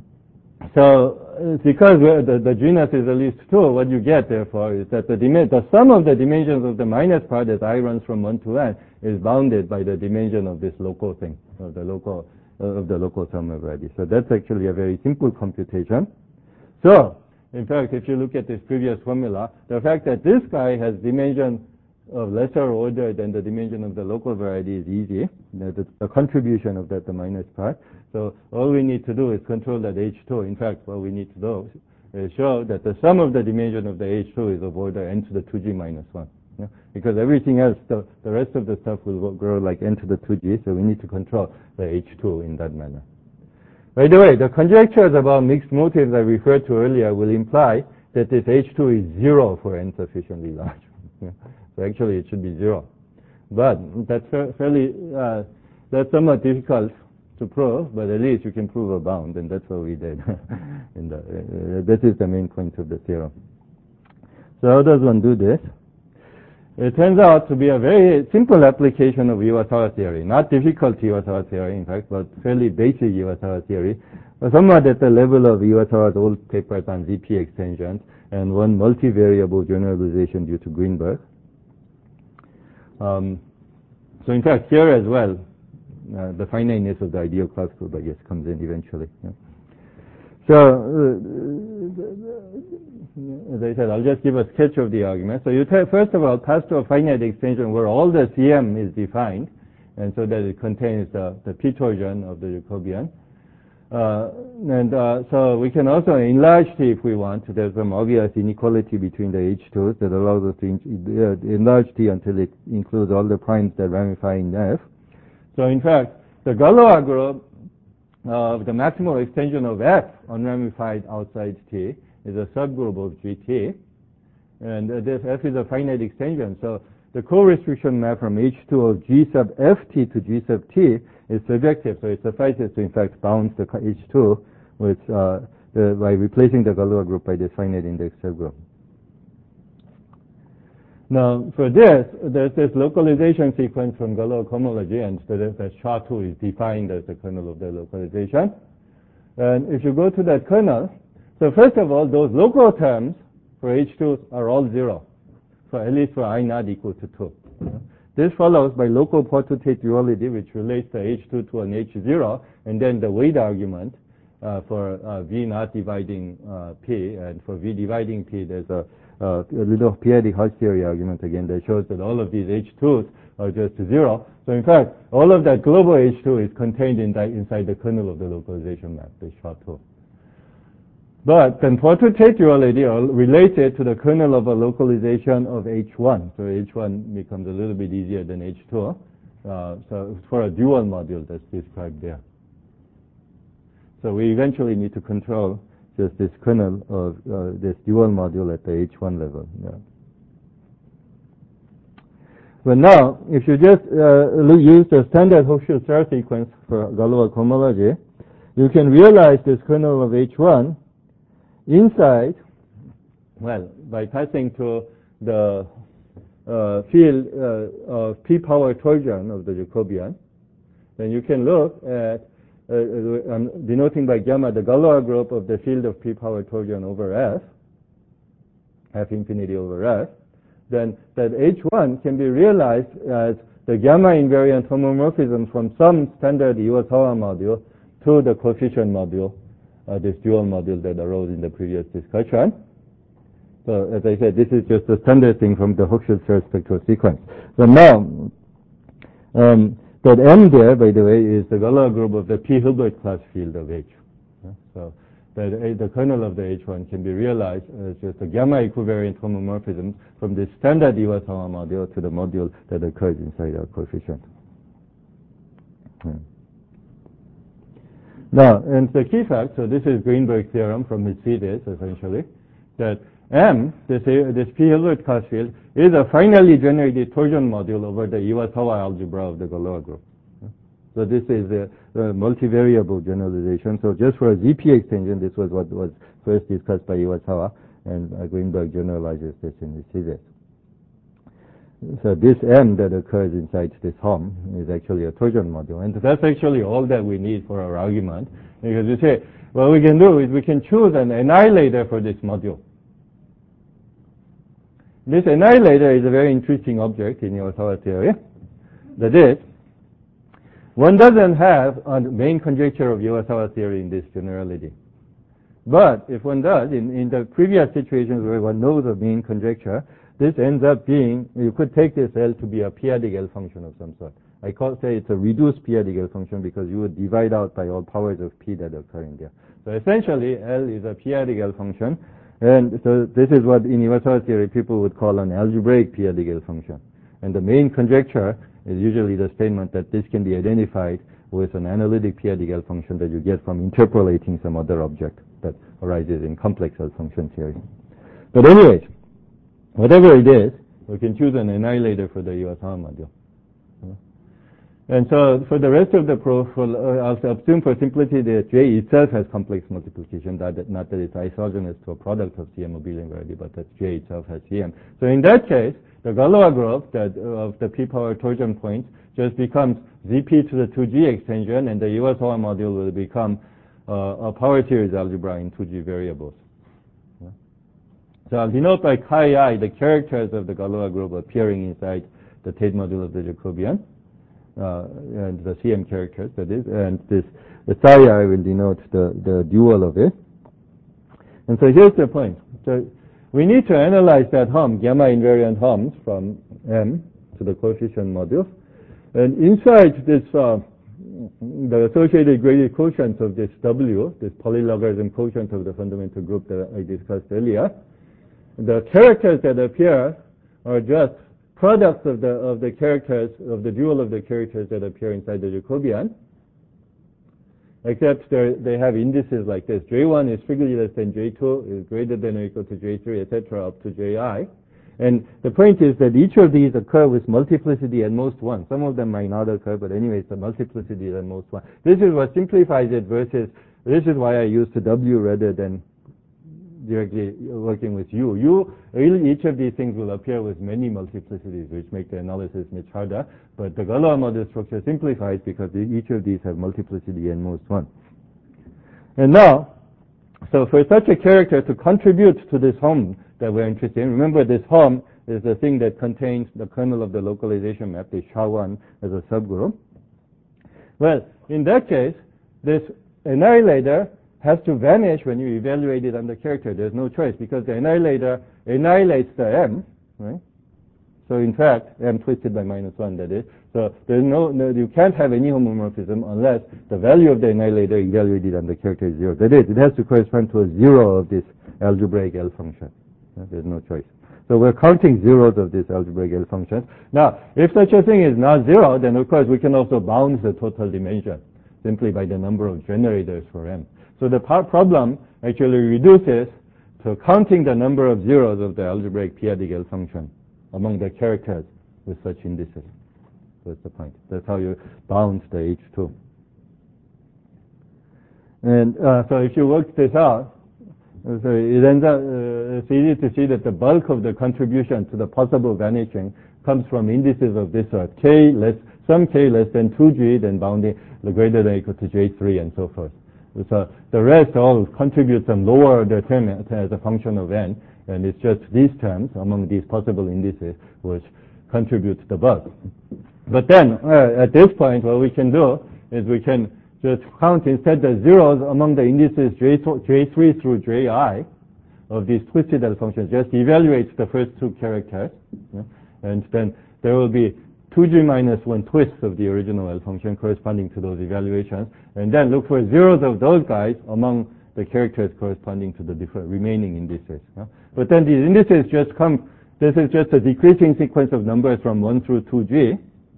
Speaker 1: so because the, the genus is at least two, what you get, therefore, is that the, the sum of the dimensions of the minus part as I runs from one to n is bounded by the dimension of this local thing, of the local, uh, of the local sum already. So that's actually a very simple computation. So, in fact, if you look at this previous formula, the fact that this guy has dimension of lesser order than the dimension of the local variety is easy. The, the, the contribution of that, the minus part. So all we need to do is control that H two. In fact, what we need to do is show that the sum of the dimension of the H two is of order n to the two g minus one. Yeah? Because everything else, the, the rest of the stuff will grow like n to the two g, so we need to control the H two in that manner. By the way, the conjectures about mixed motives I referred to earlier will imply that this H two is zero for n sufficiently large. Yeah? So actually it should be zero. But that's fairly, uh, that's somewhat difficult to prove, but at least you can prove a bound, and that's what we did. in the, uh, this is the main point of the theorem. So how does one do this? It turns out to be a very simple application of Iwasawa theory. Not difficult Iwasawa theory, in fact, but fairly basic Iwasawa theory. But somewhat at the level of Iwasawa's old papers on Z P extensions and one multivariable generalization due to Greenberg. Um, so in fact, here as well, uh, the finiteness of the ideal class group, I guess, comes in eventually. Yeah. So, uh, as I said, I'll just give a sketch of the argument. So you first of all pass to a finite extension where all the C M is defined, and so that it contains the, the p torsion of the Jacobian. Uh, and uh, so we can also enlarge T if we want. There's some obvious inequality between the H twos that allows us to in, uh, enlarge T until it includes all the primes that ramify in F. So in fact, the Galois group of the maximal extension of F unramified outside T is a subgroup of G T. And uh, this F is a finite extension. So the co-restriction map from H two of G sub F T to G sub T is surjective, so it suffices to in fact bound the H two with, uh, the, by replacing the Galois group by this finite index subgroup. Now, for this, there's this localization sequence from Galois cohomology, and so that, that S H A two is defined as the kernel of the localization. And if you go to that kernel, so first of all, those local terms for H two are all zero, for at least for I not equal to two. This follows by local Porto-Tate duality, which relates the H two to an H zero, and then the weight argument uh, for uh, V not dividing uh, P, and for V dividing P, there's a, uh, a little periodic Hodge theory argument again that shows that all of these H twos are just zero. So in fact, all of that global H two is contained in the, inside the kernel of the localization map, the S H A two. But then Porto-Tate duality are related to the kernel of a localization of H one. So H one becomes a little bit easier than H two. Uh, so for a dual module that's described there. So we eventually need to control just this kernel of uh, this dual module at the H one level. Yeah. But now, if you just uh, use the standard Hochschild star sequence for Galois cohomology, you can realize this kernel of H one inside, well, by passing to the uh, field uh, of p power torsion of the Jacobian, then you can look at, uh, uh, I'm denoting by gamma the Galois group of the field of p power torsion over F, F infinity over F, then that H one can be realized as the gamma invariant homomorphism from some standard Iwasawa module to the coefficient module, Uh, this dual module that arose in the previous discussion. So as I said, this is just a standard thing from the Hochschild spectral sequence. So now, um, that M there, by the way, is the Galois group of the P. Hilbert class field of H. Yeah? So that uh, the kernel of the H one can be realized as just a gamma equivariant homomorphism from the standard Iwasawa module to the module that occurs inside our coefficient. Yeah. Now, and the key fact, so this is Greenberg theorem from his thesis, essentially, that M, this, this P. Hilbert class field, is a finally generated torsion module over the Iwasawa algebra of the Galois group. So this is a, a multivariable generalization. So just for a Z P extension, this was what was first discussed by Iwasawa, and uh, Greenberg generalizes this in his thesis. So this M that occurs inside this Hom is actually a torsion module. And that's actually all that we need for our argument. Because you say, what we can do is we can choose an annihilator for this module. This annihilator is a very interesting object in Iwasawa theory. That is, one doesn't have a main conjecture of Iwasawa theory in this generality. But if one does, in, in the previous situations where one knows a main conjecture, this ends up being, you could take this L to be a p-adic L function of some sort. I can't say it's a reduced p-adic L function because you would divide out by all powers of p that occur in there. So essentially, L is a p-adic L function. And so this is what in Iwasawa theory people would call an algebraic p-adic L function. And the main conjecture is usually the statement that this can be identified with an analytic p-adic L function that you get from interpolating some other object that arises in complex L function theory. But anyways, whatever it is, we can choose an annihilator for the Iwasawa module. And so for the rest of the proof, we'll, uh, I'll assume for simplicity that J itself has complex multiplication, that, not that it's isogynous to a product of C M abelian variety, but that J itself has C M. So in that case, the Galois group that, uh, of the p power torsion points just becomes Z P to the two G extension, and the Iwasawa module will become uh, a power series algebra in two G variables. Yeah. So I'll denote by chi I the characters of the Galois group appearing inside the Tate module of the Jacobian. Uh, and the C M characters, that is, and this, the psi I will denote the, the dual of it. And so here's the point. So we need to analyze that Hom, gamma invariant Homs from M to the coefficient module. And inside this, uh, the associated graded quotient of this W, this polylogarithm quotient of the fundamental group that I discussed earlier, the characters that appear are just products of the of the characters of the dual of the characters that appear inside the Jacobian, except they have indices like this. J one is strictly less than J two, is greater than or equal to J three, et cetera, up to J I. And the point is that each of these occur with multiplicity at most one. Some of them might not occur, but anyway, it's a multiplicity at most one. This is what simplifies it versus, this is why I used the W rather than directly working with U. U, really each of these things will appear with many multiplicities, which make the analysis much harder. But the Galois model structure simplifies because each of these have multiplicity and most one. And now, so for such a character to contribute to this Hom that we're interested in, remember this Hom is the thing that contains the kernel of the localization map, the S H A one as a subgroup. Well, in that case, this annihilator has to vanish when you evaluate it on the character. There's no choice because the annihilator annihilates the M, right? So in fact, M twisted by minus one, that is. So there's no, no, you can't have any homomorphism unless the value of the annihilator evaluated on the character is zero. That is, it has to correspond to a zero of this algebraic L function. Yeah, there's no choice. So we're counting zeros of this algebraic L function. Now, if such a thing is not zero, then of course we can also bound the total dimension simply by the number of generators for M. So the problem actually reduces to counting the number of zeros of the algebraic p-adic L function among the characters with such indices. That's the point. That's how you bound the H two. And uh, so if you work this out, so it ends up, uh, it's easy to see that the bulk of the contribution to the possible vanishing comes from indices of this sort. K less, some K less than two G, then bounding the greater than or equal to J three and so forth. So the rest all contribute some lower order term as a function of n, and it's just these terms among these possible indices which contribute to the bulk. But then, uh, at this point, what we can do is we can just count instead the zeros among the indices J three through J I. of these twisted L functions just evaluates the first two characters, yeah? And then there will be two g minus one twists of the original L function corresponding to those evaluations, and then look for zeros of those guys among the characters corresponding to the different remaining indices. Yeah? But then these indices just come, this is just a decreasing sequence of numbers from one through two g.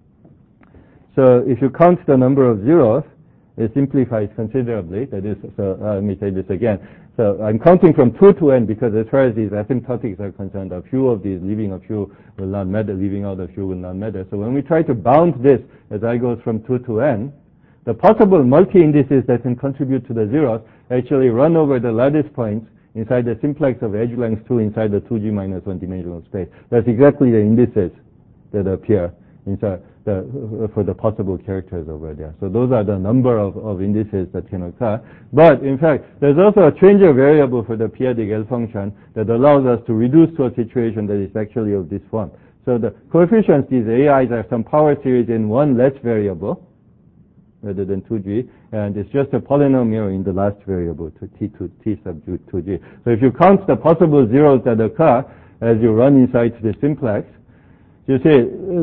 Speaker 1: So if you count the number of zeros, it simplifies considerably. That is, so uh, let me say this again. So I'm counting from two to n because as far as these asymptotics are concerned, a few of these, leaving a few will not matter, leaving out a few will not matter. So when we try to bound this as I go from two to n, the possible multi-indices that can contribute to the zeros actually run over the lattice points inside the simplex of edge length two inside the two g minus one dimensional space. That's exactly the indices that appear inside the, for the possible characters over there. So those are the number of, of indices that can occur. But in fact, there's also a changer variable for the p-adic L function that allows us to reduce to a situation that is actually of this form. So the coefficients, these A Is, are some power series in one less variable rather than two g, and it's just a polynomial in the last variable, to t to t sub two g. So if you count the possible zeros that occur as you run inside the simplex, you see, uh,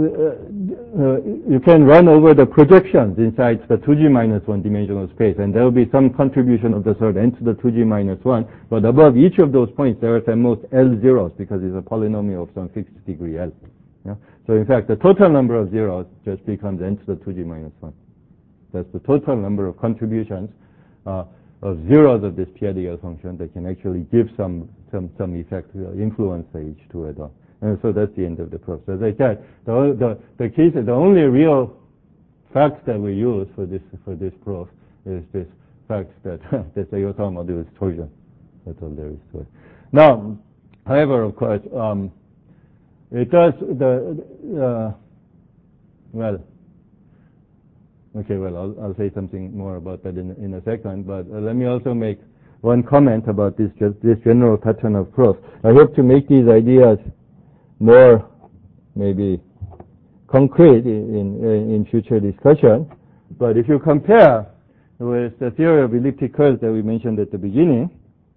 Speaker 1: uh, you can run over the projections inside the two g minus one dimensional space, and there will be some contribution of the sort n to the two g minus one, but above each of those points there are at most L zeros because it's a polynomial of some fixed degree L. Yeah? So in fact, the total number of zeros just becomes n to the two g minus one. That's the total number of contributions uh, of zeros of this p-adic L function that can actually give some, some, some effect, uh, influence the H two at all. And so that's the end of the proof. So as I said, the, the, the case, the only real fact that we use for this, for this proof is this fact that, that the Iwasawa module is torsion. That's all there is to it. Now, however, of course, um, it does, the, uh, well, okay, well, I'll, I'll say something more about that in, in a second, but uh, let me also make one comment about this, this general pattern of proof. I hope to make these ideas more maybe concrete in, in, in future discussion. But if you compare with the theory of elliptic curves that we mentioned at the beginning,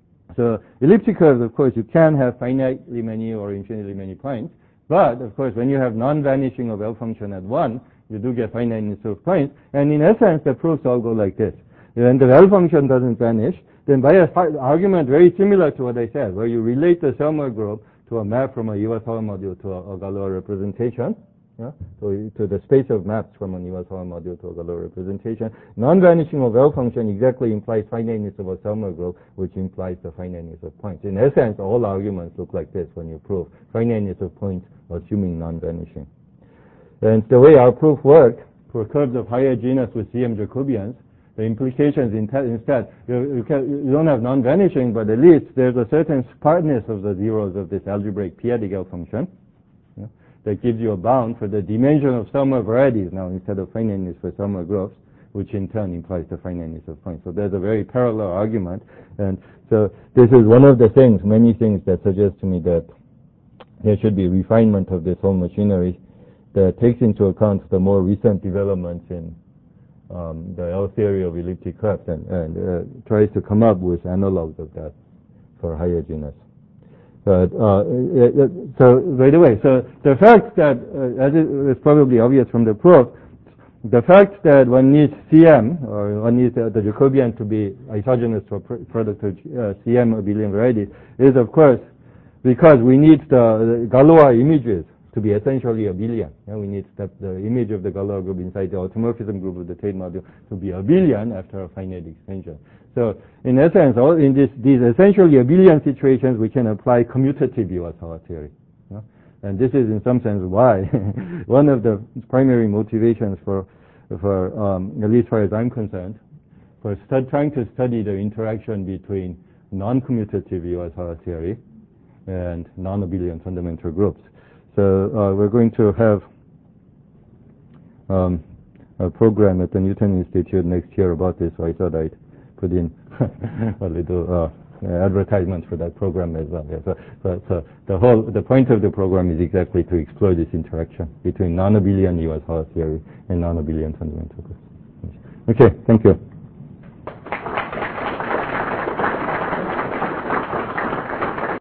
Speaker 1: so elliptic curves, of course, you can have finitely many or infinitely many points. But, of course, when you have non-vanishing of L function at one, you do get finiteness of points. And in essence, the proofs all go like this. When the L function doesn't vanish, then by an argument very similar to what I said, where you relate the Selmer group to a map from a Iwasawa module to a, a Galois representation, yeah? So to the space of maps from an Iwasawa module to a Galois representation, non-vanishing of L function exactly implies finiteness of a Selmer group, which implies the finiteness of points. In essence, all arguments look like this when you prove finiteness of points assuming non-vanishing. And the way our proof works for curves of higher genus with C M Jacobians, the implications in instead, you, you, can, you don't have non-vanishing, but at least there's a certain sparseness of the zeros of this algebraic p-adic L function, yeah, that gives you a bound for the dimension of Selmer varieties now instead of finiteness for Selmer groups, which in turn implies the finiteness of points. So there's a very parallel argument. And so this is one of the things, many things that suggest to me that there should be refinement of this whole machinery that takes into account the more recent developments in um, the L theory of elliptic curves and, and uh, tries to come up with analogs of that for higher genus. But, uh, so, by the way, so the fact that, uh, as it is probably obvious from the proof, the fact that one needs C M, or one needs uh, the Jacobian to be isogenous to a pr product of uh, C M abelian varieties, is of course because we need the, the Galois images to be essentially abelian. Yeah, we need the, the image of the Galois group inside the automorphism group of the Tate module to be abelian after a finite extension. So, in essence, all in this, these essentially abelian situations, we can apply commutative Iwasawa theory. Yeah? And this is, in some sense, why one of the primary motivations for, for um, at least as far as I'm concerned, for stud trying to study the interaction between non-commutative Iwasawa theory and non-abelian fundamental groups. So uh, we're going to have um, a program at the Newton Institute next year about this, so I thought I'd put in a little uh, advertisement for that program as well. Yeah, so, so, so the whole, the point of the program is exactly to explore this interaction between non-abelian Iwasawa theory and non-abelian fundamental groups. Okay, thank you.